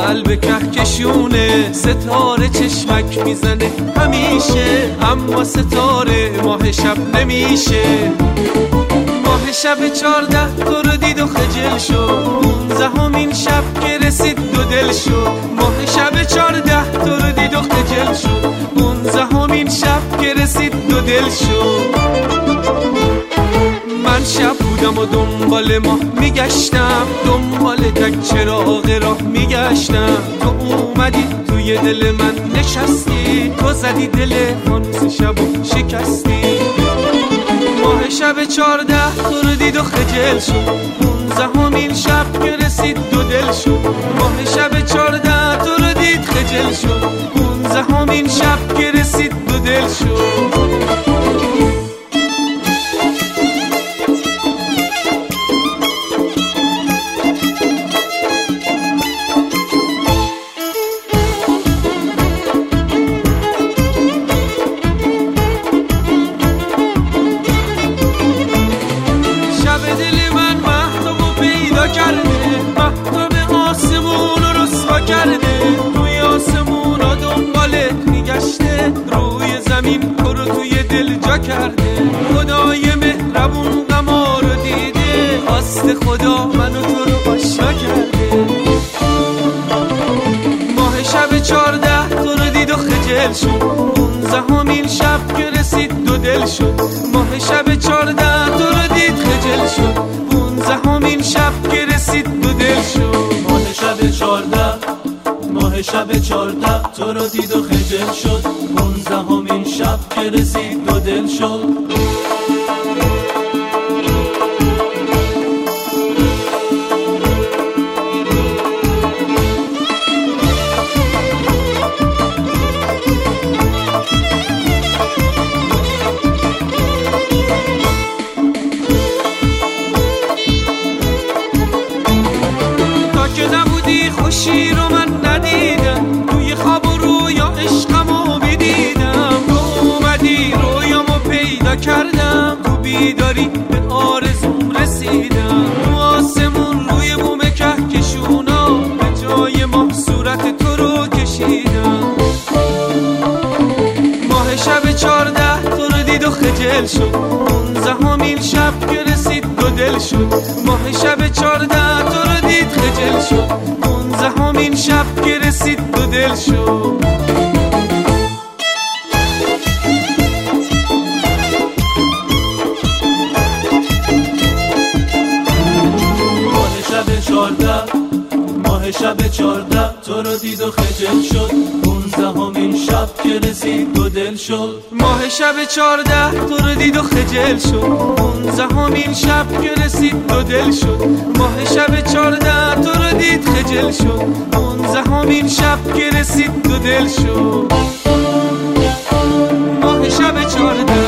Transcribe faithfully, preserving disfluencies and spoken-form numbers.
قلب کهکشونه، ستاره چشمک میزنه همیشه، اما ستاره ماه شب نمیشه. ماه شب چارده تو رو دید و خجل شد، پونزدهمین شب که رسید دو دل شد. ماه شب چارده تو رو دید و خجل شد، پونزدهمین شب که رسید دو دل شد. من شب بودم و دنبال ماه میگشتم، دنبال تک چراغ راه میگشتم. تو اومدی توی دل من نشستی، تو زدی دل فانوس شب و شکستی. ماه شب چارده تو رو دید و خجل شد، پونزدهمین شب که رسید دو دل شد. ماه شب چارده تو رو دید خجل شد، پونزدهمین شب که رسید دو دل شد. مهتاب آسمون رو رسوا کرده، توی آسمون ها دنبالت میگشته، روی زمین تو رو توی دل جا کرده. خدای مهربون قمار رو دیده، خواست خدا منو تو رو آشنا کرده. ماه شب چارده تو رو دید و خجل شد، پونزدهمین شب که رسید دو دل شد. ماه شب چارده تو رو دید خجل شد، پونزدهمین شب که رسید دو دل شد. ماه شب چارده ماه شب چارده تو رو دید و خجل شد، پونزدهمین شب که رسید دو دل شد. خوشی رو من ندیدم، توی خواب و رویا عشقمو بدیدم. تو اومدی رویامو پیدا کردم، تو بیداری به آرزوم رسیدم. تو آسمون روی بوم کهکشونا، به جای ماه صورت تو رو کشیدم. ماه شب چارده تو رو دید و خجل شد، پونزدهمین شب که رسید دو دل شد. ماه شب چارده تو رو دید خجل شد، پونزدهمین شب که رسید دو دل شد. ماه شب چارده ماه شب چارده تو رو دید و خجل شد، پونزدهمین شب که رسید دو دل شد. ماه شب چارده تو رو دید و خجل شد، پونزدهمین شب که رسید دو دل شد. ماه شب چارده تو رو دید خجل شد، پونزدهمین شب که رسید دو دل شد. ماه شب چارده